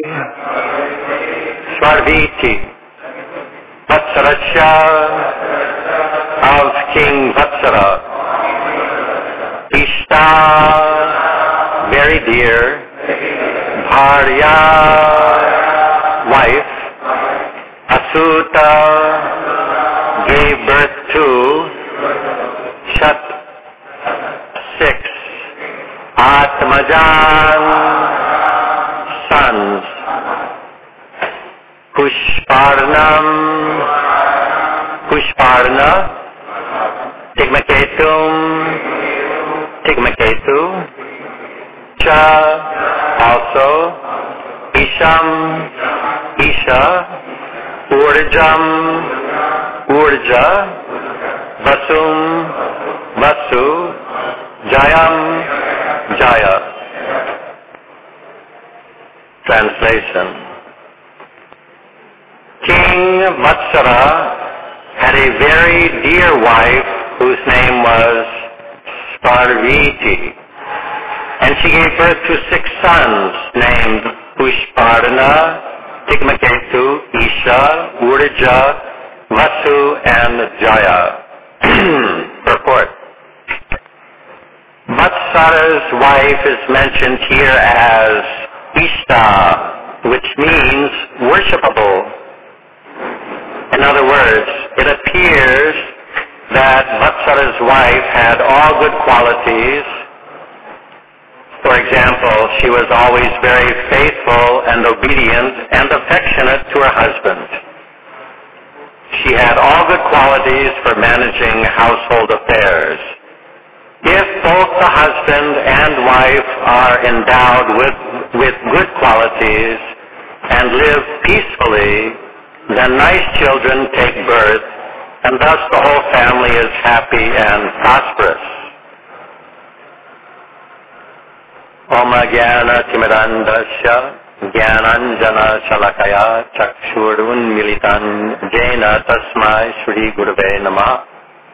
Svarviti, Vatsarasya of King Vatsara, Ishta, very dear, Bharya, wife, Asuta, gave birth to Shat, 6, Atmajan, sons, Pushparnam, Pushparna, Tigmaketu, Cha, also, Isham, Isha, Urjam, Urja, Vasum, Vasu, Jayam, Jaya. Translation. King Vatsara had a very dear wife whose name was Svarviti, and she gave birth to 6 sons named Pushparna, Tigmaketu, Isha, Urja, Vasu, and Jaya. Purport. Vatsara's wife is mentioned here as Ishta, which means worshipable. In other words, it appears that Vatsara's wife had all good qualities. For example, she was always very faithful and obedient and affectionate to her husband. She had all good qualities for managing household affairs. If both the husband and wife are endowed with good qualities and live peacefully, then nice children take birth, and thus the whole family is happy and prosperous. Om Jnana Timirandasya Jnananjana Shalakaya Chakshurun Militan Jena Tasmai Shri Gurave Namah.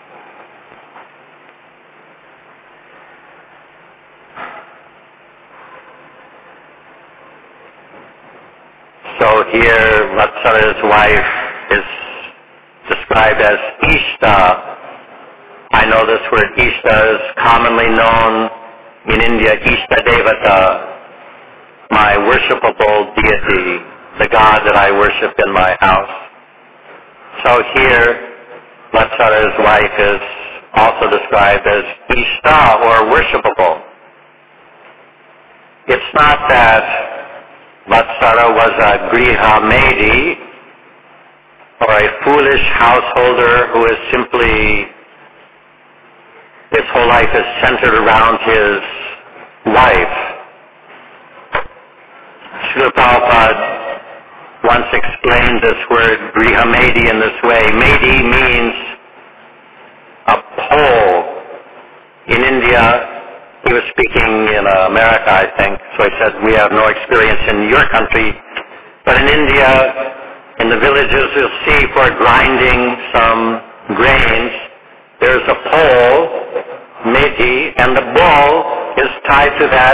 So here Vatsara's wife is described as Ishta. I know this word Ishta is commonly known in India, Ishta Devata, my worshipable deity, the God that I worship in my house. So here Vatsara's wife is also described as Ishta, or worshipable. It's not that Vatsara was a Griha Maidi, or a foolish householder who is simply, his whole life is centered around his wife. Srila Prabhupada once explained this word Griha Maidi in this way. Maidi means a pole. In India, he was speaking in America, I think, so he said, we have no experience in your country, but in India, in the villages, you'll see for grinding some grains, there's a pole, meti, and the bull is tied to that.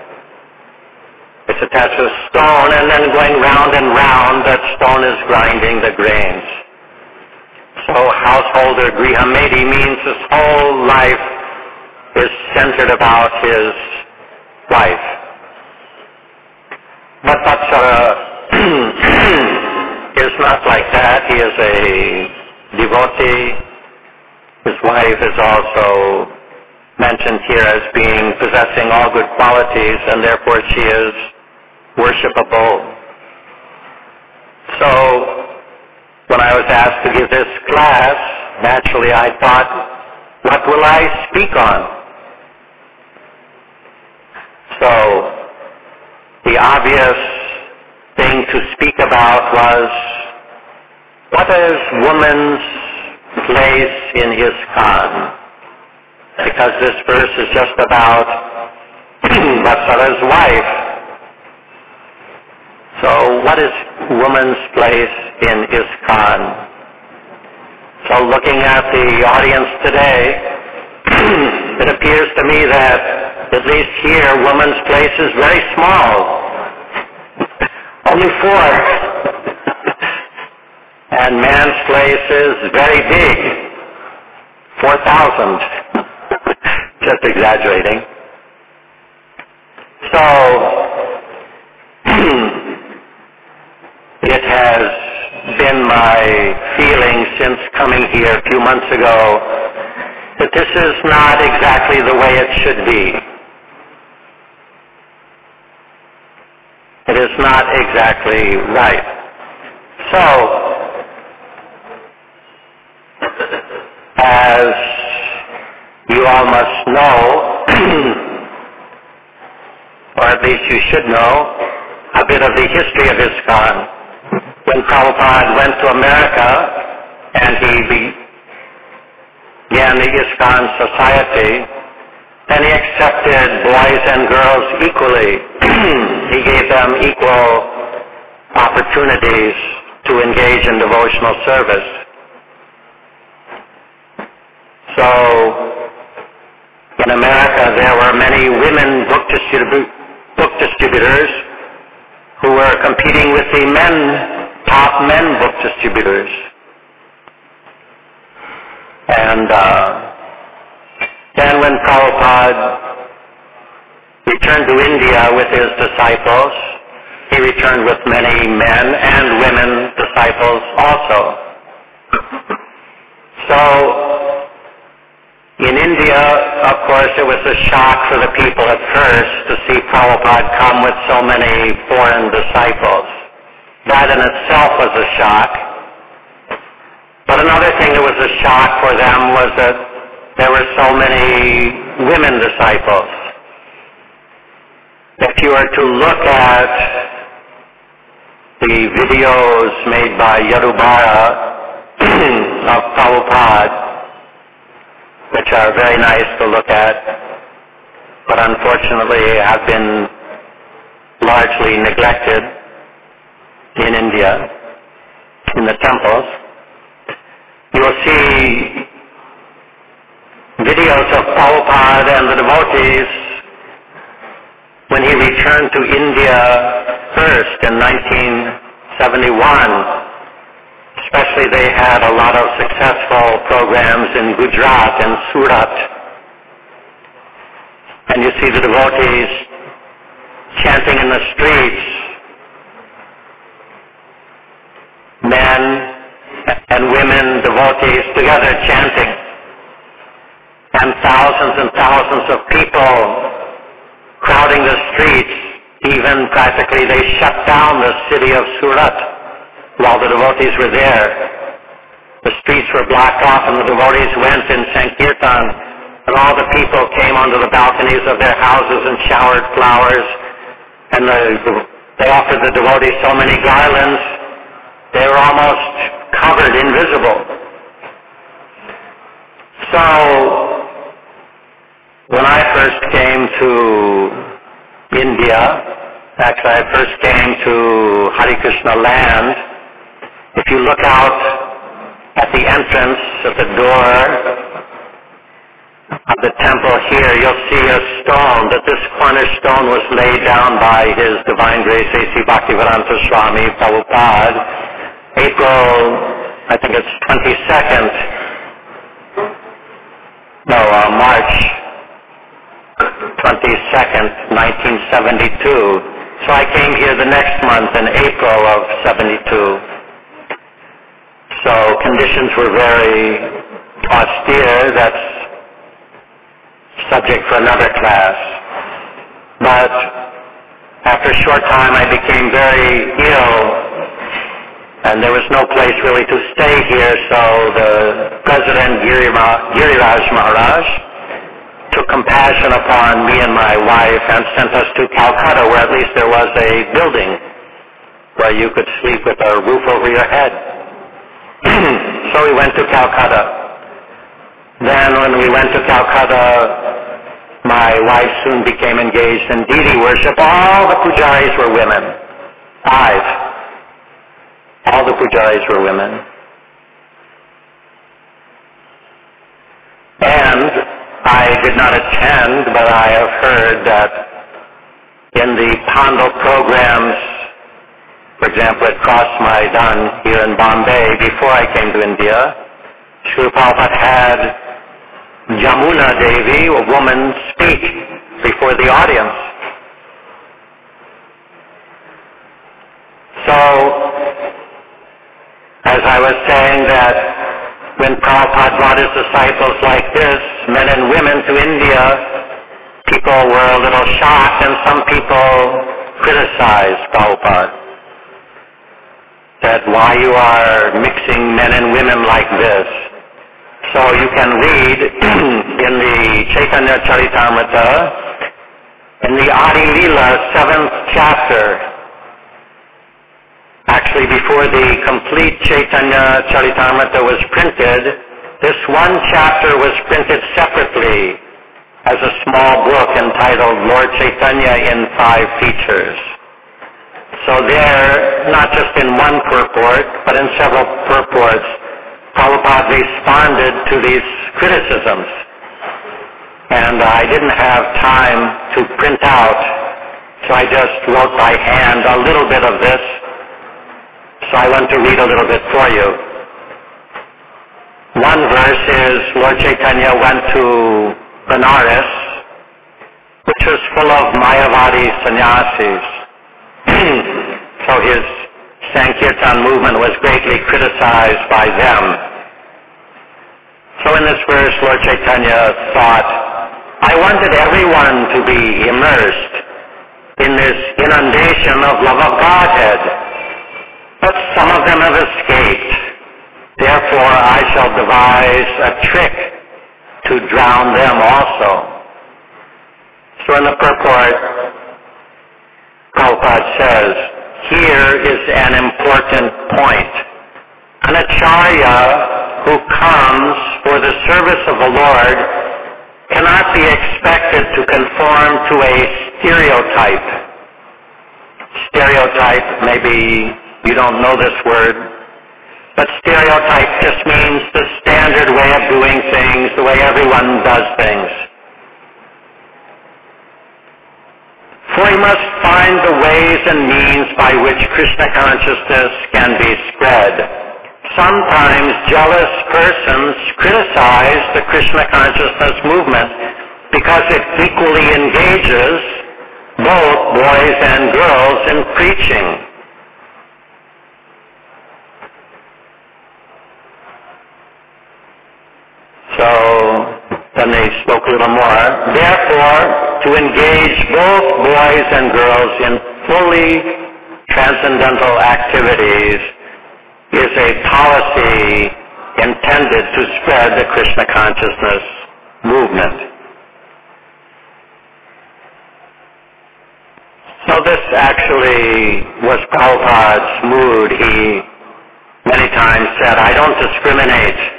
It's attached to a stone, and then going round and round, that stone is grinding the grains. So householder Griha Maidi means his whole life is centered about his wife. But Vatsara is not like that. He is a devotee. His wife is also mentioned here as being possessing all good qualities, and therefore she is worshipable. So when I was asked to give this class, naturally I thought, what will I speak on? So the obvious thing to speak about was, what is woman's place in ISKCON? Because this verse is just about Vatsara's wife. So what is woman's place in ISKCON? So looking at the audience today, it appears to me that at least here, woman's place is very small. Only 4. And man's place is very big. 4,000. Just exaggerating. So, it has been my feeling since coming here a few months ago that this is not exactly the way it should be. It is not exactly right. So, as you all must know, or at least you should know, a bit of the history of ISKCON. When Prabhupada went to America and he began the ISKCON Society, then he accepted boys and girls equally. He gave them equal opportunities to engage in devotional service. So, in America there were many women book distributors who were competing with the top men book distributors. And then when Prabhupada returned to India with his disciples, he returned with many men and women disciples also. So, in India, of course, it was a shock for the people at first to see Prabhupada come with so many foreign disciples. That in itself was a shock. But another thing that was a shock for them was that there were so many women disciples. If you were to look at the videos made by Yadubara of Prabhupada, which are very nice to look at, but unfortunately have been largely neglected in India, in the temples, you will see videos of Prabhupada and the devotees when he returned to India first in 1971. Especially they had a lot of successful programs in Gujarat and Surat. And you see the devotees chanting in the streets, men and women devotees together chanting, and thousands of people crowding the streets. Even practically they shut down the city of Surat while the devotees were there. The streets were blocked off and the devotees went in Sankirtan, and all the people came onto the balconies of their houses and showered flowers, and they offered the devotees so many garlands, they were almost covered, invisible. So, when I first came to India, actually I first came to Hare Krishna land, if you look out at the entrance of the door of the temple here, you'll see a stone, that this cornerstone was laid down by His Divine Grace A.C. Bhaktivedanta Swami Prabhupada, March 22nd, 1972. So I came here the next month in April of 72. So conditions were very austere. That's subject for another class. But after a short time I became very ill, and there was no place really to stay here, so the President Giriraj Maharaj took compassion upon me and my wife and sent us to Calcutta, where at least there was a building where you could sleep with a roof over your head. So we went to Calcutta. Then when we went to Calcutta, my wife soon became engaged in deity worship. All the pujaris were women. 5. All the pujaris were women. And I did not attend, but I have heard that in the Pandal programs example, at Cross Maidan here in Bombay, before I came to India, Srila Prabhupada had Jamuna Devi, a woman, speak before the audience. So, as I was saying that when Prabhupada brought his disciples like this, men and women, to India, people were a little shocked and some people criticized Prabhupada. Said, why you are mixing men and women like this? So you can read in the Chaitanya Charitamrita, in the Adi Leela 7th chapter, actually before the complete Chaitanya Charitamrita was printed, this one chapter was printed separately as a small book entitled Lord Chaitanya in 5 Features. So there, not just in one purport, but in several purports, Prabhupada responded to these criticisms. And I didn't have time to print out, so I just wrote by hand a little bit of this. So I want to read a little bit for you. One verse is, Lord Chaitanya went to Benares, which was full of Mayavadi sannyasis. So his Sankirtan movement was greatly criticized by them. So in this verse, Lord Chaitanya thought, I wanted everyone to be immersed in this inundation of love of Godhead, but some of them have escaped. Therefore, I shall devise a trick to drown them also. So in the purport, Prabhupada says, here is an important point. An acharya who comes for the service of the Lord cannot be expected to conform to a stereotype. Stereotype, maybe you don't know this word, but stereotype just means the standard way of doing things, the way everyone does things. For we must find the ways and means by which Krishna consciousness can be spread. Sometimes jealous persons criticize the Krishna consciousness movement because it equally engages both boys and girls in preaching. So then they spoke a little more. Therefore, to engage both boys and girls in fully transcendental activities is a policy intended to spread the Krishna consciousness movement. So this actually was Prabhupada's mood. He many times said, I don't discriminate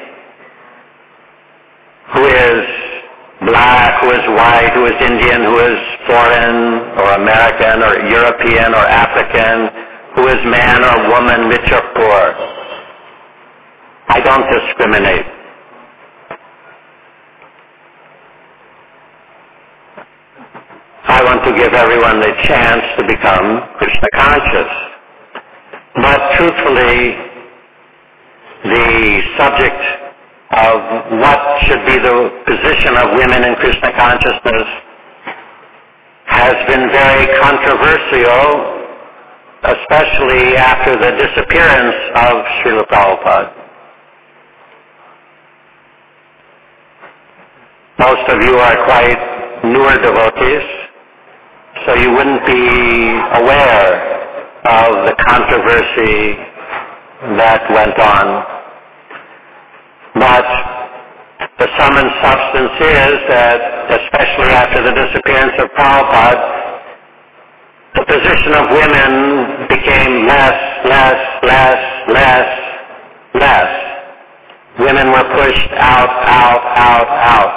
who is black, who is white, who is Indian, who is foreign or American or European or African, who is man or woman, rich or poor. I don't discriminate. I want to give everyone the chance to become Krishna conscious. But truthfully, the subject of what should be the position of women in Krishna consciousness has been very controversial, especially after the disappearance of Srila Prabhupada. Most of you are quite newer devotees, so you wouldn't be aware of the controversy that went on. But the sum and substance is that, especially after the disappearance of Prabhupada, the position of women became less. Women were pushed out.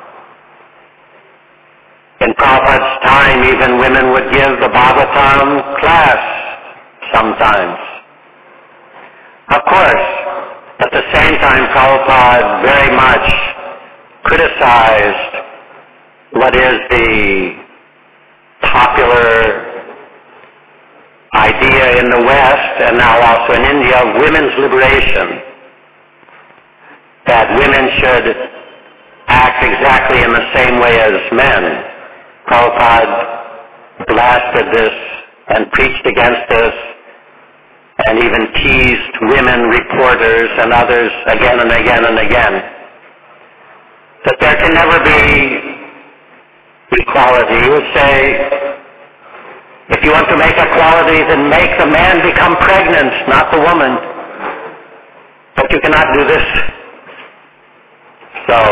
In Prabhupada's time, even women would give the Bhagavatam class sometimes. Of course, at the same time, Prabhupada very much criticized what is the popular idea in the West West, and now also in India, of women's liberation. That women should act exactly in the same way as men. Prabhupada blasted this and preached against this, and even teased women reporters and others again and again and again. That there can never be equality. He would say, if you want to make equality, then make the man become pregnant, not the woman. But you cannot do this. So,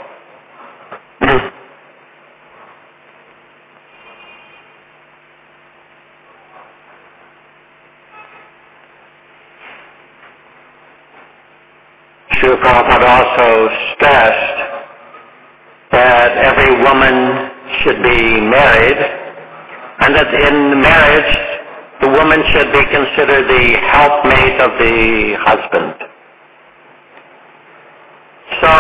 Srila Prabhupada also stressed that every woman should be married, and that in marriage the woman should be considered the helpmate of the husband. So,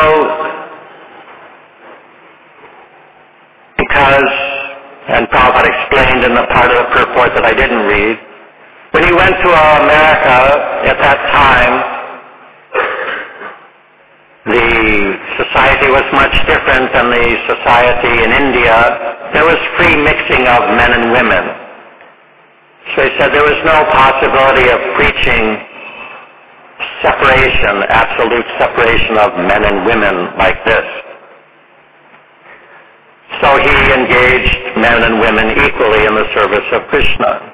because, and Prabhupada explained in the part of the purport that I didn't read, when he went to America at that time, the society was much different than the society in India. There was free mixing of men and women. So he said there was no possibility of preaching separation, absolute separation of men and women like this. So he engaged men and women equally in the service of Krishna.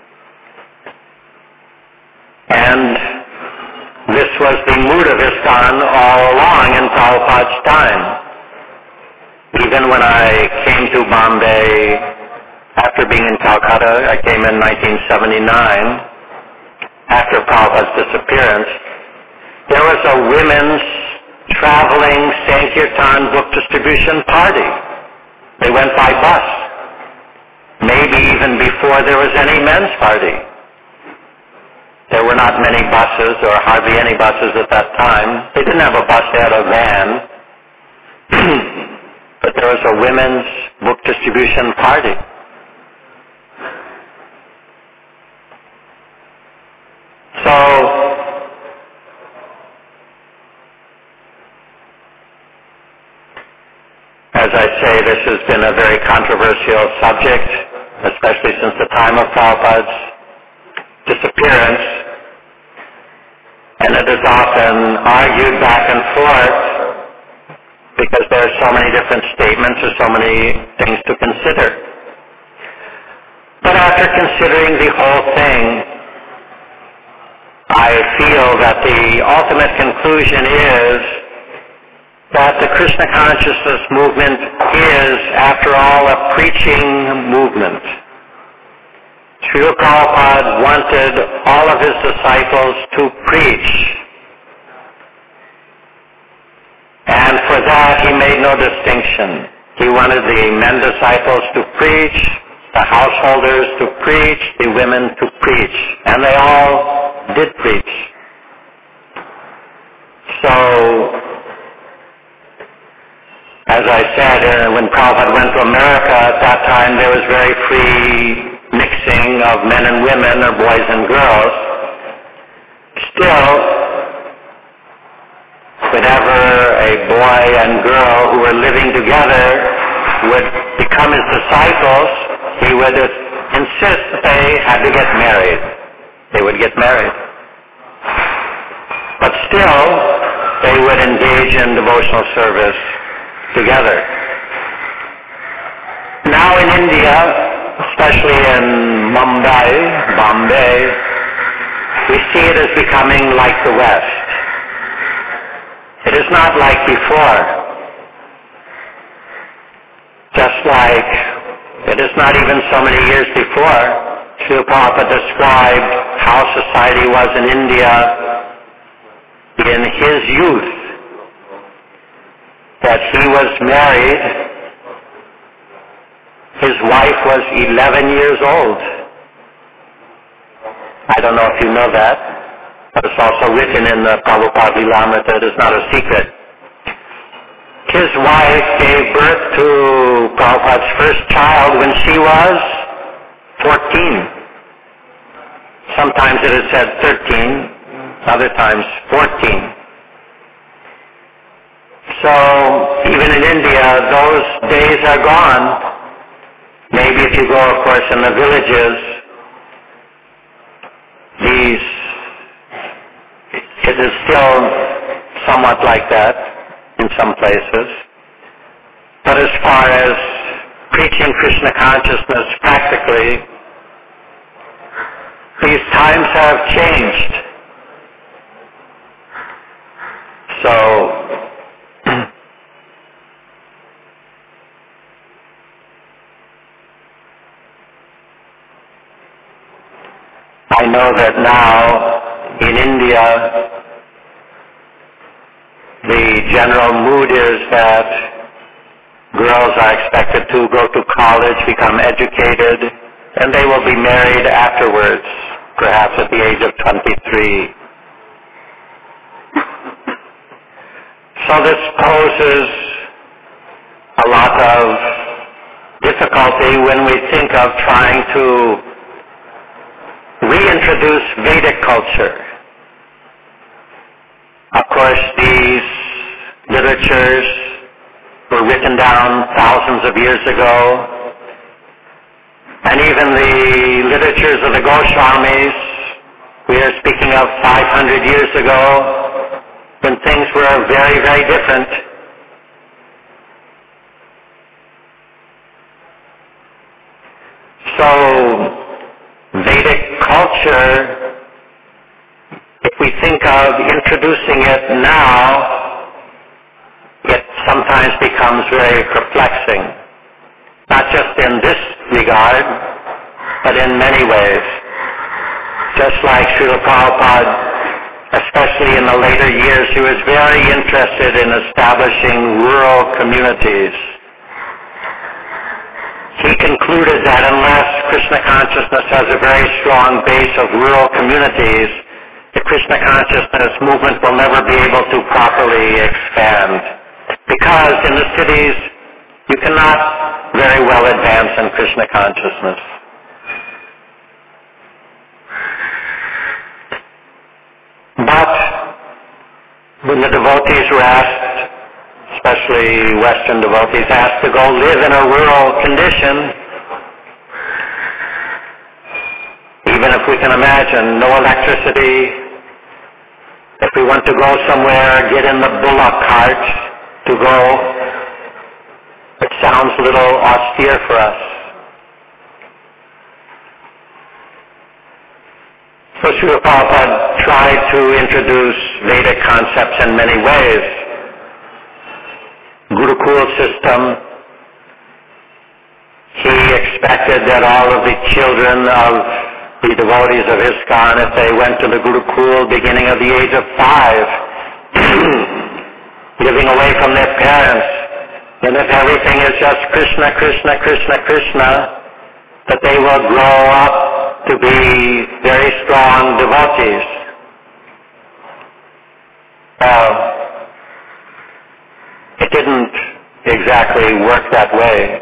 And this was the mood of ISKCON all along in Prabhupada's time. Even when I came to Bombay after being in Calcutta, I came in 1979, after Prabhupada's disappearance, there was a women's traveling Sankirtan book distribution party. They went by bus, maybe even before there was any men's party. There were not many buses, or hardly any buses at that time. They didn't have a bus, they had a van. But there was a women's book distribution party. So, as I say, this has been a very controversial subject, especially since the time of Prabhupada's disappearance, and it is often argued back and forth because there are so many different statements or so many things to consider. But after considering the whole thing, I feel that the ultimate conclusion is that the Krishna consciousness movement is, after all, a preaching movement. Srila Prabhupada wanted all of his disciples to preach. And for that he made no distinction. He wanted the men disciples to preach, the householders to preach, the women to preach. And they all did preach. So, as I said, when Prabhupada went to America at that time, there was very free mixing of men and women, or boys and girls. Still, whenever a boy and girl who were living together would become his disciples, he would insist that they had to get married. They would get married. But still, they would engage in devotional service together. Now in India, especially in Bombay, we see it as becoming like the West. It is not like before. Just like it is not even so many years before, Srila Prabhupada described how society was in India in his youth, that he was married. His wife was 11 years old. I don't know if you know that, but it's also written in the Prabhupada Lilamrita. It is not a secret. His wife gave birth to Prabhupada's first child when she was 14. Sometimes it is said 13, other times 14. So even in India, those days are gone. Maybe if you go, of course, in the villages, it is still somewhat like that in some places. But as far as preaching Krishna consciousness practically, these times have changed. So, I know that now in India, the general mood is that girls are expected to go to college, become educated, and they will be married afterwards, perhaps at the age of 23. So this poses a lot of difficulty when we think of trying to reintroduce Vedic culture. Of course, these literatures were written down thousands of years ago, and even the literatures of the Goswamis, we are speaking of 500 years ago, when things were very, very different. So, Vedic culture, if we think of introducing it now, it sometimes becomes very perplexing. Not just in this regard, but in many ways. Just like Srila Prabhupada, especially in the later years, he was very interested in establishing rural communities. He concluded that unless Krishna consciousness has a very strong base of rural communities, the Krishna consciousness movement will never be able to properly expand. Because in the cities, you cannot very well advance in Krishna consciousness. But when the devotees were asked, especially Western devotees, asked to go live in a rural condition, even if we can imagine no electricity, if we want to go somewhere, get in the bullock cart to go, it sounds a little austere for us. So Srila Prabhupada tried to introduce Vedic concepts in many ways. Gurukul system, he expected that all of the children of the devotees of ISKCON, if they went to the Gurukul beginning of the age of 5, living away from their parents, and if everything is just Krishna, Krishna, Krishna, Krishna, that they will grow up to be very strong devotees. It didn't exactly work that way.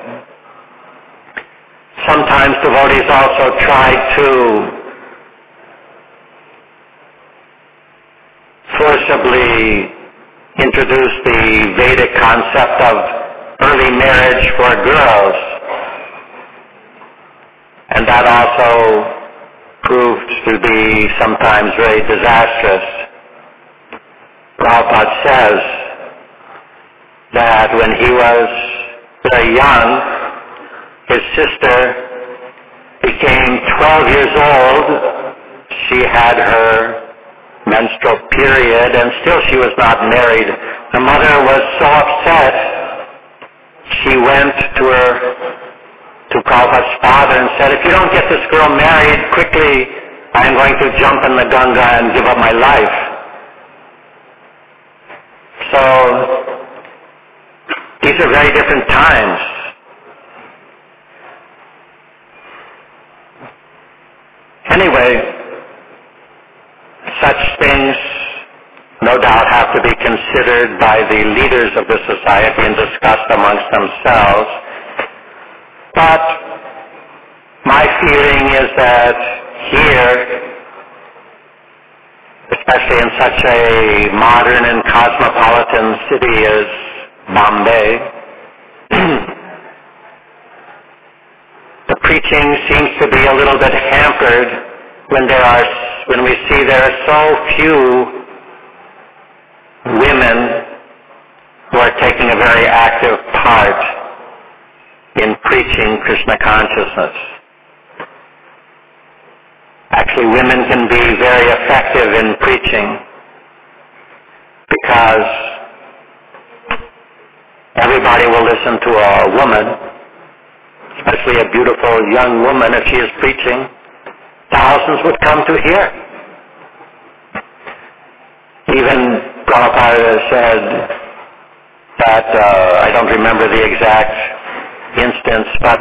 Sometimes devotees also tried to forcibly introduce the Vedic concept of early marriage for girls, and that also proved to be sometimes very disastrous. Prabhupada says that when he was very young, his sister became 12 years old. She had her menstrual period, and still she was not married. The mother was so upset, she went to Prabhupada's father and said, if you don't get this girl married quickly, I'm going to jump in the Ganga and give up my life. So, these are very different times. Anyway, such things no doubt have to be considered by the leaders of the society and discussed amongst themselves. But my feeling is that here especially in such a modern and cosmopolitan city as Bombay. The preaching seems to be a little bit hampered when we see there are so few women who are taking a very active part in preaching Krishna consciousness. Actually, women can be very effective in preaching because everybody will listen to a woman, especially a beautiful young woman. If she is preaching, thousands would come to hear. Even Prabhupada said that, I don't remember the exact instance, but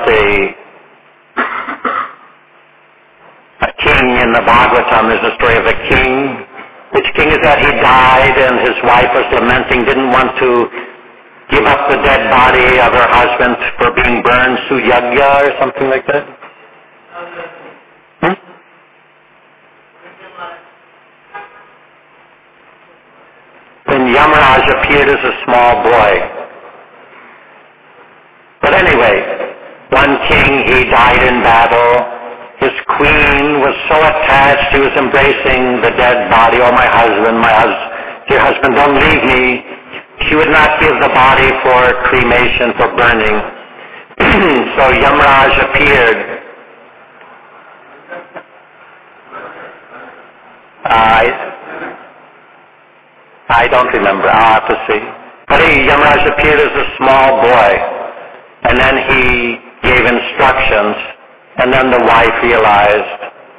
a king in the Bhagavatam, there's a story of a king. Which king is that? He died and his wife was lamenting, didn't want to give up the dead body of her husband for being burned, suyagya or something like that. When Yamaraj appeared as a small boy. But anyway, one king, he died in battle. His queen was so attached, she was embracing the dead body. Oh, my husband, dear husband, don't leave me. She would not give the body for cremation, for burning. So Yamaraj appeared. I don't remember. I'll have to see. But Yamaraj appeared as a small boy, and then he gave instructions, and then the wife realized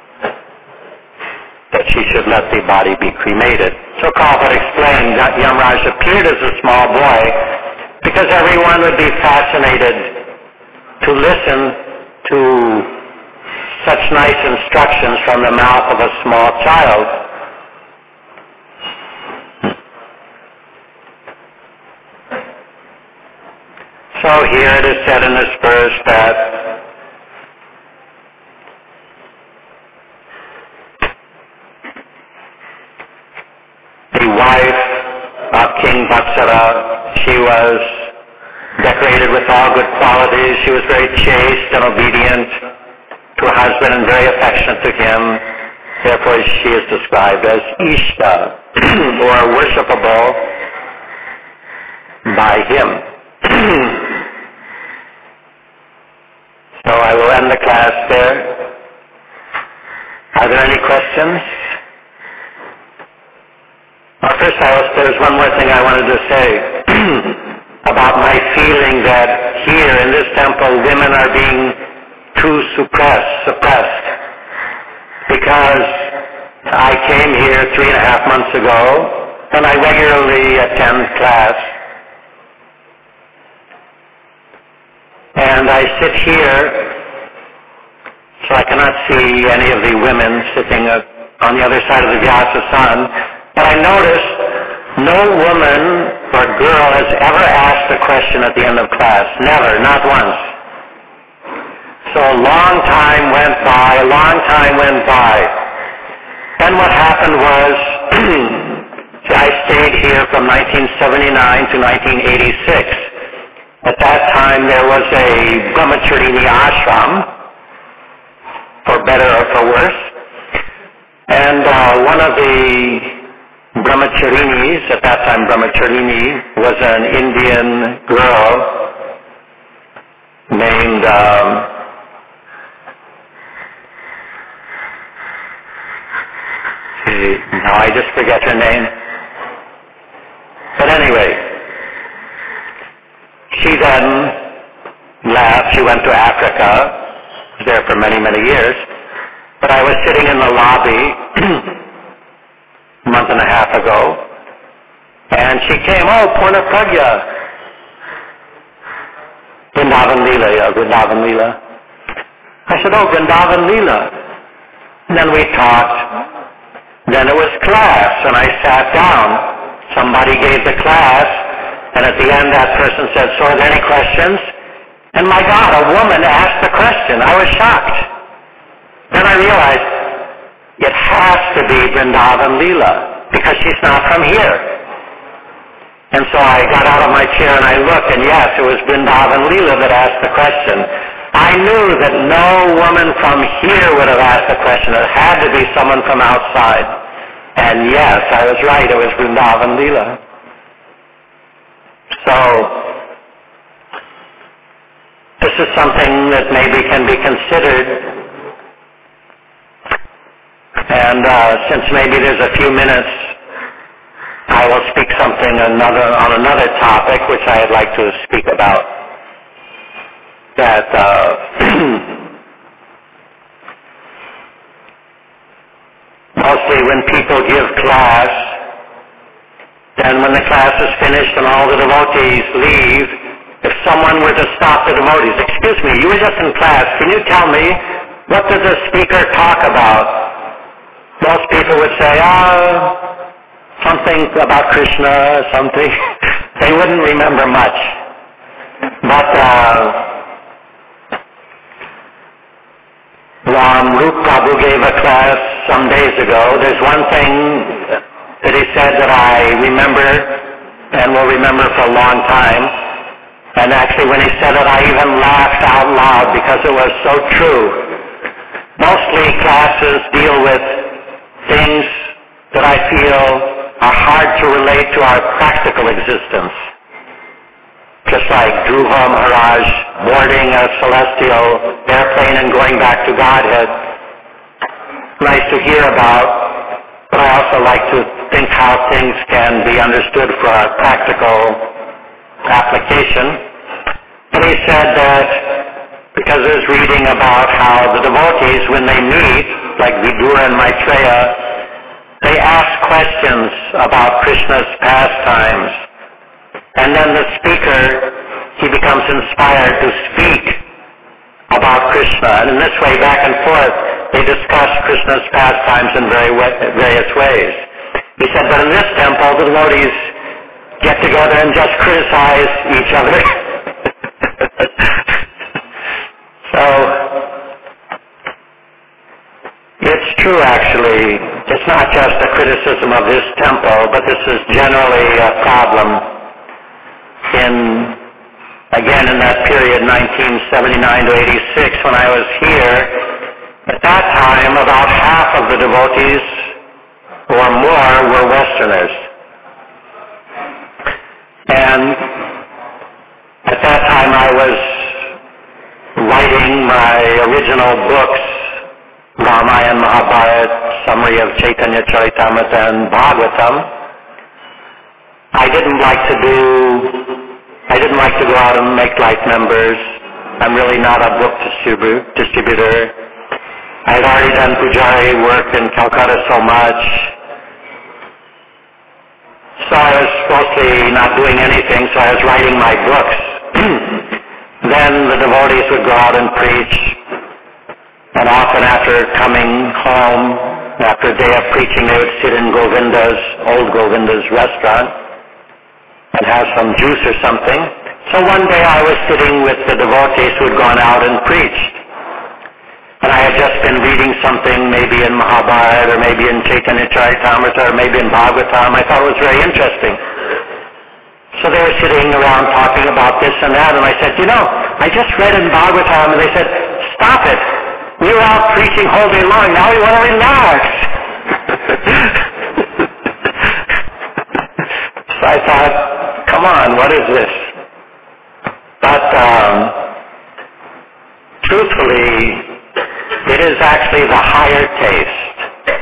that she should let the body be cremated. So Prabhupada explained that Yamaraj appeared as a small boy because everyone would be fascinated to listen to such nice instructions from the mouth of a small child. So here it is said in this verse that the wife of King Vatsara, she was decorated with all good qualities. She was very chaste and obedient to her husband and very affectionate to him. Therefore she is described as Ishta, or worshipable by him. So I will end the class there. Are there any questions? Well, first there's one more thing I wanted to say about my feeling that here in this temple women are being too suppressed. Because I came here 3.5 months ago and I regularly attend class. And I sit here, so I cannot see any of the women sitting on the other side of the Vyasa-san. But I noticed no woman or girl has ever asked a question at the end of class. Never, not once. So a long time went by. Then what happened was, I stayed here from 1979 to 1986. At that time, there was a Brahmacharini ashram, for better or for worse. And one of the Brahmacharinis, at that time Brahmacharini, was an Indian girl named now I just forget her name. But anyway, she then left. She went to Africa. Was there for many, many years. But I was sitting in the lobby a month and a half ago, and she came, Purna Pragya. Vrindavan Leela. I said, Vrindavan Leela. And then we talked. Then it was class, and I sat down. Somebody gave the class. And at the end, that person said, so are there any questions? And my God, a woman asked the question. I was shocked. Then I realized, it has to be Vrindavan Leela, because she's not from here. And so I got out of my chair and I looked, and yes, it was Vrindavan Leela that asked the question. I knew that no woman from here would have asked the question. It had to be someone from outside. And yes, I was right, it was Vrindavan Leela. So, this is something that maybe can be considered. And since maybe there's a few minutes, I will speak something on another topic which I'd like to speak about. That mostly when people give class, then when the class is finished and all the devotees leave, if someone were to stop the devotees, excuse me, you were just in class, can you tell me, what did the speaker talk about? Most people would say, something about Krishna, something. They wouldn't remember much. But Rup Prabhu gave a class some days ago. There's one thing that he said that I remember and will remember for a long time. And actually when he said it, I even laughed out loud because it was so true. Mostly classes deal with things that I feel are hard to relate to our practical existence. Just like Dhruva Maharaj boarding a celestial airplane and going back to Godhead. Nice to hear about, but I also like to think how things can be understood for our practical application. And he said that because he was reading about how the devotees, when they meet, like Vidura and Maitreya, they ask questions about Krishna's pastimes. And then the speaker, he becomes inspired to speak about Krishna. And in this way, back and forth, they discuss Krishna's pastimes in various ways. He said, but in this temple, the devotees get together and just criticize each other. So, it's true actually. It's not just a criticism of this temple, but this is generally a problem again in that period, 1979 to 86, when I was here. At that time, about half of the devotees or more were Westerners. And at that time I was writing my original books, Ramayana, Mahabharata, summary of Chaitanya Charitamrita and Bhagavatam. I didn't like to go out and make light members. I'm really not a book distributor. I had already done Pujari work in Calcutta so much. So I was mostly not doing anything, so I was writing my books. Then the devotees would go out and preach. And often after coming home, after a day of preaching, they would sit in old Govinda's restaurant and have some juice or something. So one day I was sitting with the devotees who had gone out and preached. And I had just been reading something maybe in Mahabharata or maybe in Chaitanya Charitamrita or maybe in Bhagavatam. I thought it was very interesting. So they were sitting around talking about this and that, and I said, I just read in Bhagavatam, and they said, stop it. We were out preaching whole day long. Now we want to relax. So I thought, come on, what is this? But truthfully, it is actually the higher taste.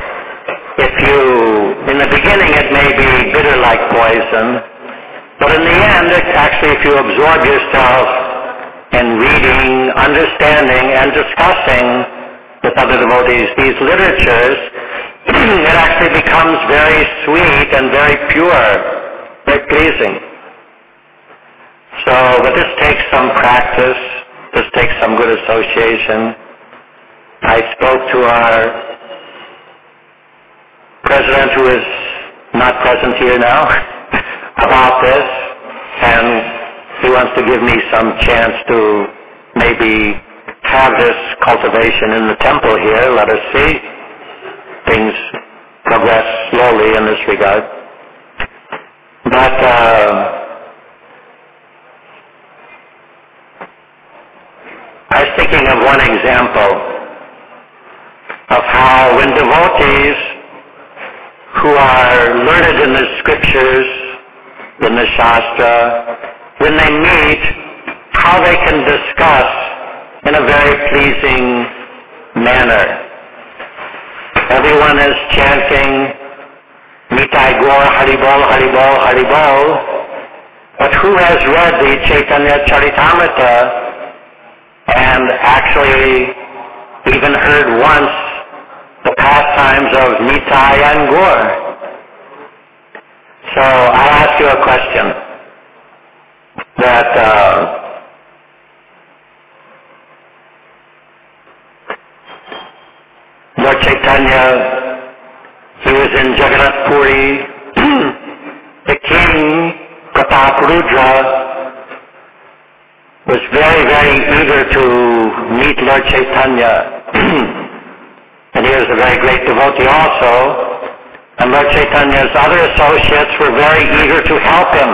In the beginning it may be bitter like poison, but in the end, if you absorb yourself in reading, understanding, and discussing with other devotees these literatures, it actually becomes very sweet and very pure, very pleasing. So, but this takes some practice, this takes some good association. I spoke to our president, who is not present here now, about this, and he wants to give me some chance to maybe have this cultivation in the temple here. Let us see. things progress slowly in this regard. But I was thinking of one example of how when devotees who are learned in the scriptures, in the Shastra, when they meet, how they can discuss in a very pleasing manner. Everyone is chanting, Nitai Gaur, Haribol, Haribol, Haribol, but who has read the Chaitanya Charitamrita and actually even heard once the pastimes of Nitai and Gaur? So I'll ask you a question that Lord Chaitanya, he was in Jagannath Puri. The king, Prataparudra, was very, very eager to meet Lord Chaitanya. And he was a very great devotee also. And Lord Chaitanya's other associates were very eager to help him.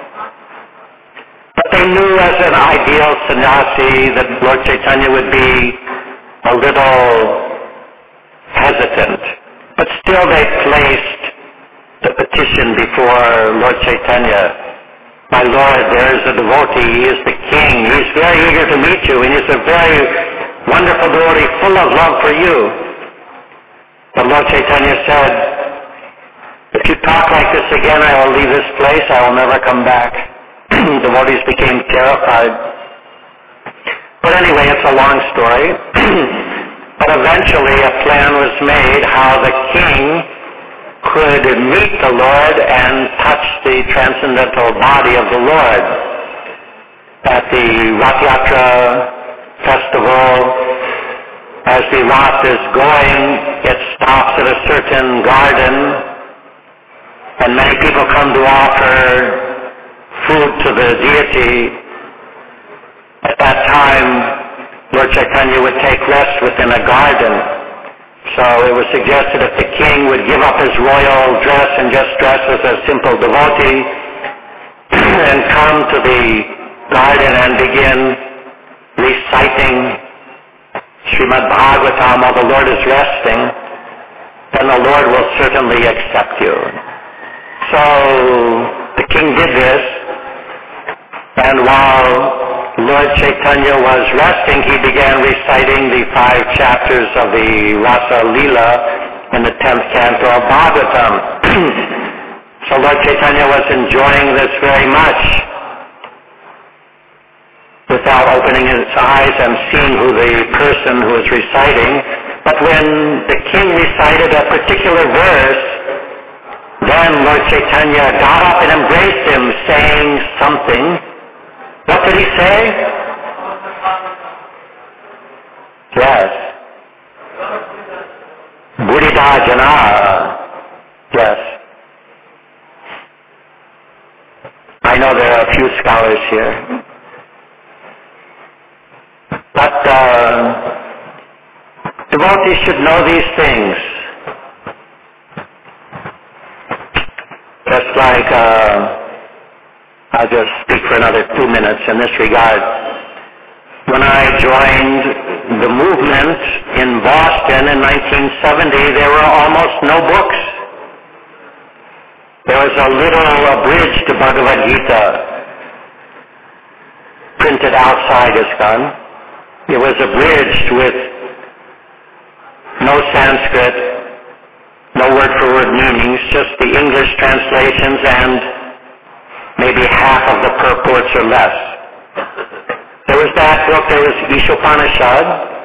But they knew as an ideal sannyasi that Lord Chaitanya would be a little hesitant. But still they placed the petition before Lord Chaitanya. My Lord, there is a devotee, he is the king, he is very eager to meet you, and he is a very wonderful devotee full of love for you. But Lord Chaitanya said, if you talk like this again, I will leave this place, I will never come back. Devotees became terrified. But anyway, it's a long story. But eventually a plan was made how the king could meet the Lord and touch the transcendental body of the Lord. At the Rath Yatra festival, as the Rath is going, it stops at a certain garden, and many people come to offer food to the deity. At that time, Lord Chaitanya would take rest within a garden. So it was suggested if the king would give up his royal dress and just dress as a simple devotee and come to the garden and begin reciting Srimad Bhagavatam while the Lord is resting, then the Lord will certainly accept you. So the king did this, and while Lord Chaitanya was resting, he began reciting the 5 chapters of the Rasa Leela in the 10th canto of Bhagavatam. So Lord Chaitanya was enjoying this very much without opening his eyes and seeing who the person who was reciting. But when the king recited a particular verse, then Lord Chaitanya got up and embraced him, saying something. What did he say? Yes. Buddhida Jana. Yes. I know there are a few scholars here. But devotees should know these things. Just like, I'll just speak for another 2 minutes in this regard. When I joined the movement in Boston in 1970, there were almost no books. There was a little abridged Bhagavad Gita printed outside ISKCON. It was abridged with no Sanskrit, no word-for-word meanings, just the English translations and maybe half of the purports or less. There was that book, there was Ishopanishad,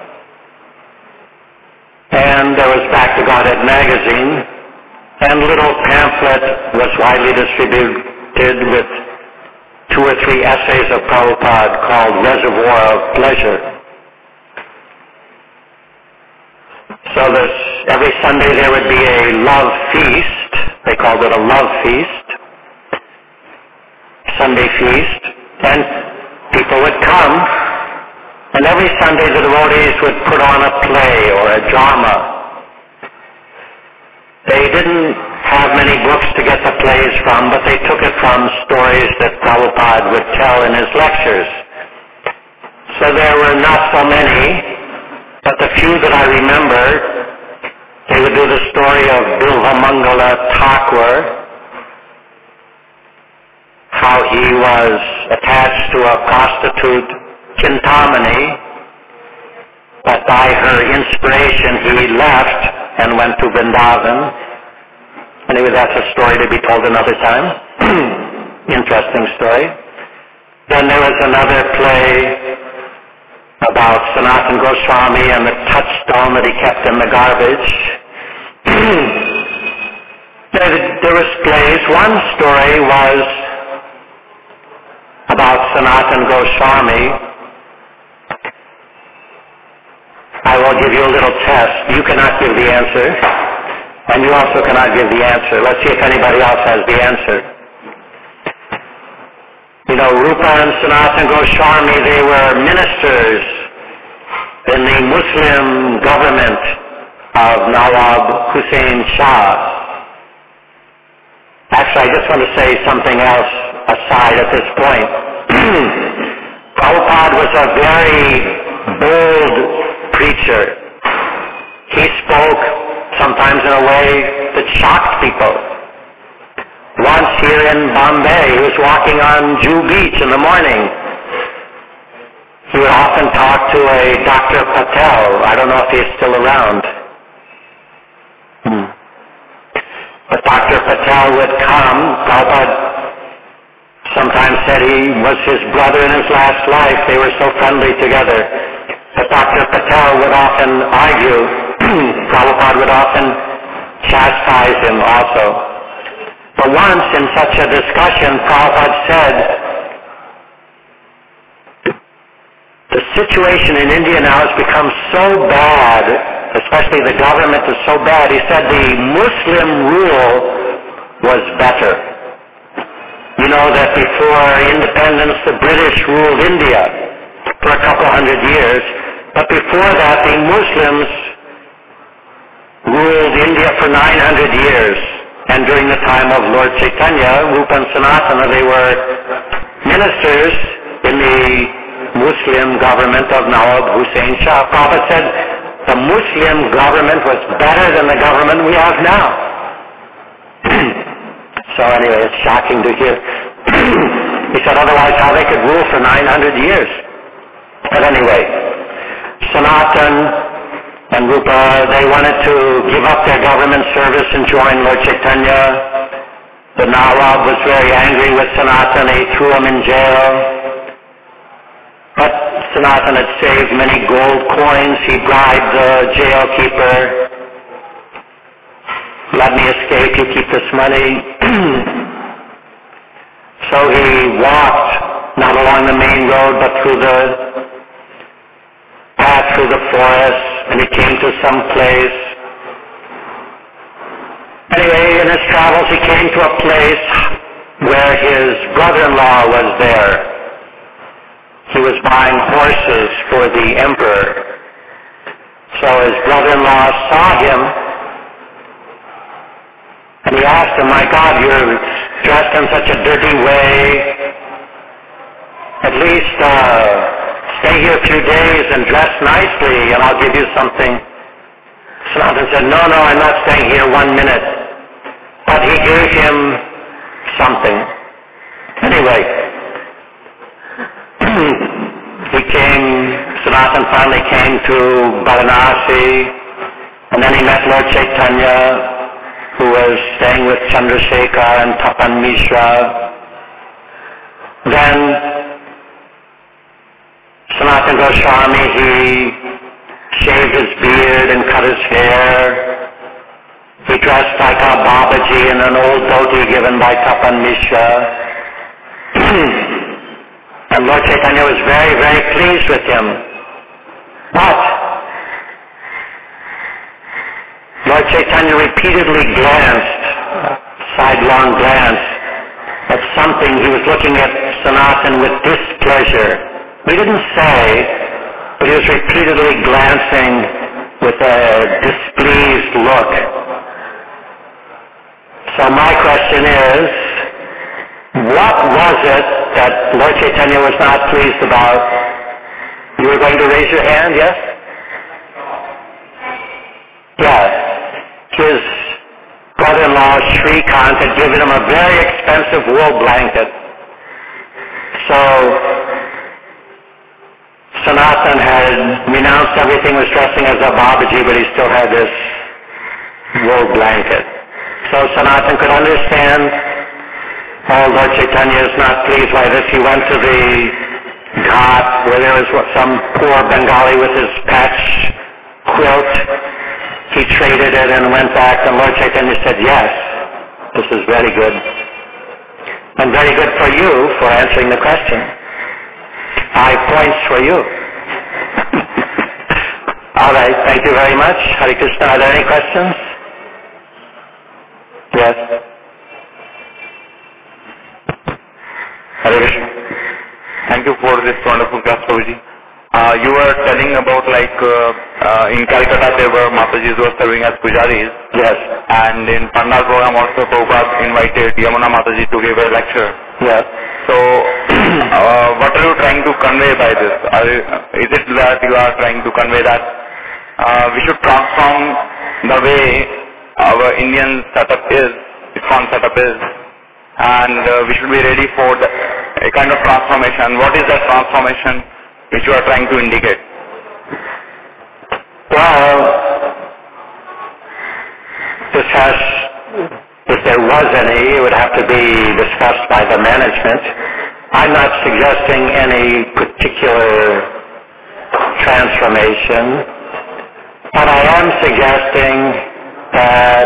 and there was Back to Godhead magazine, and little pamphlet was widely distributed with 2 or 3 essays of Prabhupada called Reservoir of Pleasure. So every Sunday there would be a love feast. They called it a love feast, Sunday feast, and people would come, and every Sunday the devotees would put on a play or a drama. They didn't have many books to get the plays from, but they took it from stories that Prabhupada would tell in his lectures. So there were not so many, but the few that I remember, they would do the story of Bilvamangala Thakur, how he was attached to a prostitute, Chintamani, but by her inspiration he left and went to Vrindavan. Anyway, that's a story to be told another time. Interesting story. Then there was another play about Sanatana Goswami and the touchstone that he kept in the garbage. There was plays. One story was about Sanatana Goswami. I will give you a little test. You cannot give the answer, and you also cannot give the answer. Let's see if anybody else has the answer. You know, Rupa and Sanatana Goswami, they were ministers in the Muslim government of Nawab Hussain Shah. Actually, I just want to say something else aside at this point. Prabhupada was a very bold preacher. He spoke sometimes in a way that shocked people. Once here in Bombay, he was walking on Jew Beach in the morning. He would often talk to a Dr. Patel. I don't know if he's still around. But Dr. Patel would come. Prabhupada sometimes said he was his brother in his last life. They were so friendly together. But Dr. Patel would often argue. Prabhupada would often chastise him also. But once in such a discussion, Prabhupada said, the situation in India now has become so bad, especially the government is so bad. He said the Muslim rule was better. You know that before independence, the British ruled India for a couple hundred years. But before that, the Muslims ruled India for 900 years. And during the time of Lord Chaitanya, Rupa and Sanatana, they were ministers in the Muslim government of Nawab Hussain Shah. Prabhupada said the Muslim government was better than the government we have now. So anyway, it's shocking to hear. He said otherwise how they could rule for 900 years. But anyway, Sanatana and Rupa, they wanted to give up their government service and join Lord Chaitanya. The Nawab was very angry with Sanatana. He threw him in jail. But Sanatana had saved many gold coins. He bribed the jailkeeper. Let me escape, you keep this money. So he walked, not along the main road, but through the path through the forest, and he came to some place. Anyway, in his travels he came to a place where his brother-in-law was there. He was buying horses for the emperor. So his brother-in-law saw him, and he asked him, my God, you're dressed in such a dirty way. At least stay here a few days and dress nicely, and I'll give you something. Sanatana said, no, I'm not staying here 1 minute. But he gave him something. Anyway, Sanatana finally came to Varanasi, and then he met Lord Chaitanya, who was staying with Chandrasekhar and Tapan Mishra. Then Sanatana Goswami, he shaved his beard and cut his hair. He dressed like a Babaji in an old dhoti given by Tapan Mishra. And Lord Chaitanya was very, very pleased with him. But Lord Chaitanya repeatedly glanced, sidelong glance, at something. He was looking at Sanatana with displeasure. He didn't say, but he was repeatedly glancing with a displeased look. So my question is, what was it that Lord Chaitanya was not pleased about? You were going to raise your hand, yes? Yes. His brother-in-law, Shrikant, had given him a very expensive wool blanket. So Sanatan had renounced everything, was dressing as a Babaji, but he still had this wool blanket. So Sanatan could understand, oh, Lord Chaitanya is not pleased by this. He went to the ghat where there was some poor Bengali with his patch quilt. He traded it and went back, and Lord Chaitanya said, yes, this is very good. And very good for you for answering the question. 5 points for you. All right, thank you very much. Hare Krishna. Are there any questions? Yes. Hare Krishna. Thank you for this wonderful class, Prabhuji. You were telling about in Calcutta there were Matajis who were serving as pujaris. Yes. And in Pandal program also Prabhupada invited Yamuna Mataji to give a lecture. Yes. So what are you trying to convey by this? Is it that you are trying to convey that we should transform the way our Indian setup is, ISKCON setup is, and we should be ready for a kind of transformation? What is that transformation which you are trying to indicate? Well, if there was any, it would have to be discussed by the management. I'm not suggesting any particular transformation, but I am suggesting that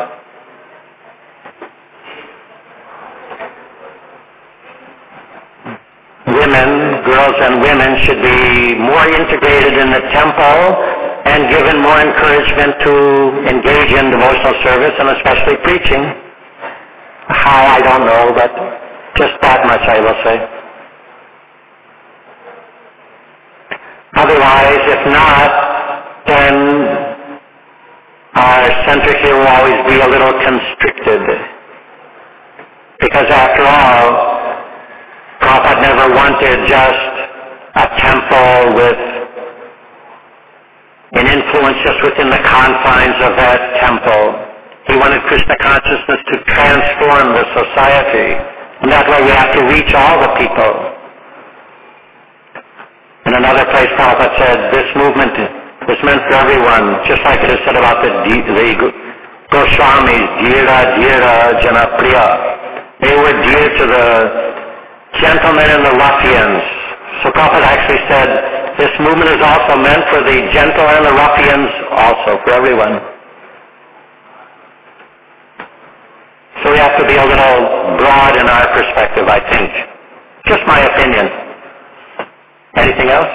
girls and women should be more integrated in the temple and given more encouragement to engage in devotional service and especially preaching. How, I don't know, but just that much I will say. Otherwise, if not, then our center here will always be a little constricted. Because after all, Prabhupada never wanted just a temple with an influence just within the confines of that temple. He wanted Krishna consciousness to transform the society. And that way we have to reach all the people. In another place, Prabhupada said, this movement is meant for everyone, just like it is said about the Goswamis, Dhira, Janapriya. They were dear to the gentlemen and the ruffians. So Prabhupada actually said, this movement is also meant for the gentle and the ruffians also, for everyone. So we have to be a little broad in our perspective, I think. Just my opinion. Anything else?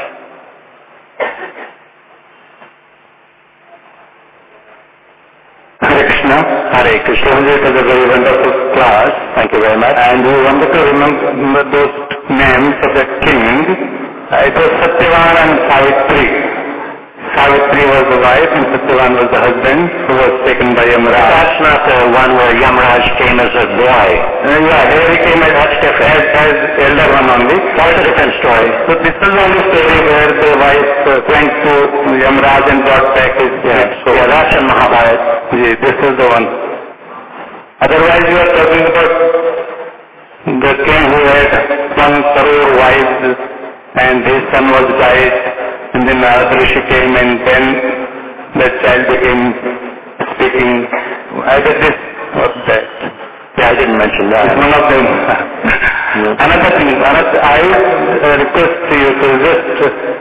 Hare Krishna. Hare Krishna. It was a very wonderful class. Thank you very much. And we wanted to remember those names of the king. It was Satyavan and Savitri. Savitri was the wife and Satyavan was the husband who was taken by Yamaraj. That's not the one where Yamaraj came as a boy. Yeah, here he came as elder one only. That's a different story. So this is the only story where the wife went to Yamaraj and brought back his So yeah, that's in Mahabharata. Yeah, this is the one. Otherwise you are talking about the king who had 1 crore wives and his son was died, and then Rishi came and then the child became speaking. Either this or that. Yeah, I didn't mention that. It's one of them. Another thing, I would request you to just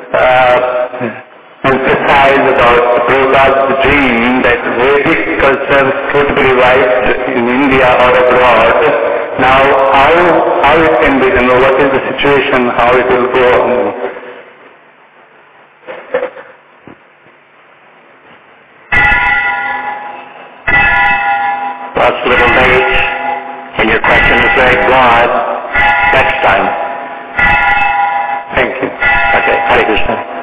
emphasize about Prabhupada's dream that Vedic culture should be revived in India or abroad. Now, how it can be, what is the situation, how it will go on? Well, it's a little late, and your question is very broad. Next time. Thank you. Okay, Hare Krishna.